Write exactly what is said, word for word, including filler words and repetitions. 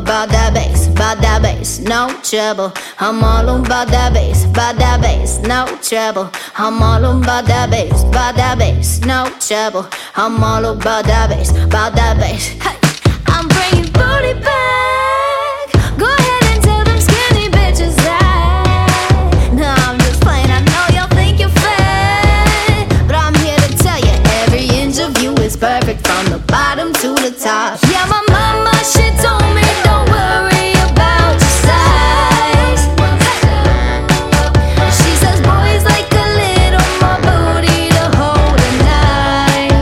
about that bass, about that bass, no trouble. I'm all about that bass, about that bass, no trouble. I'm all about that bass, about that bass, no trouble. I'm all about that bass, about that bass. Hey, I'm bringing booty back.